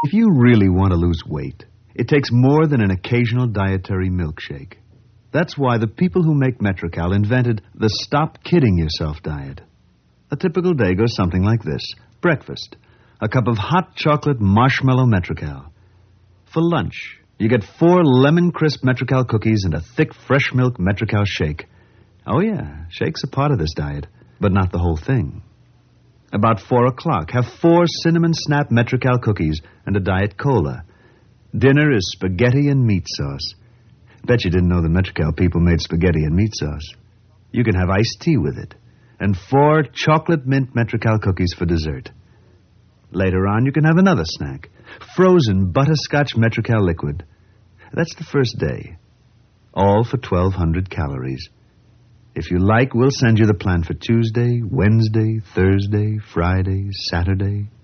If you really want to lose weight, it takes more than an occasional dietary milkshake. That's why the people who make Metrocal invented the Stop Kidding Yourself diet. A typical day goes something like this. Breakfast, a cup of hot chocolate marshmallow Metrocal. For lunch, you get 4 lemon crisp Metrocal cookies and a thick fresh milk Metrocal shake. Oh yeah, shake's a part of this diet, but not the whole thing. About 4 o'clock, have 4 cinnamon snap Metrocal cookies and a Diet Cola. Dinner is spaghetti and meat sauce. Bet you didn't know the Metrocal people made spaghetti and meat sauce. You can have iced tea with it. And 4 chocolate mint Metrocal cookies for dessert. Later on, you can have another snack. Frozen butterscotch Metrocal liquid. That's the first day. All for 1,200 calories. If you like, we'll send you the plan for Tuesday, Wednesday, Thursday, Friday, Saturday.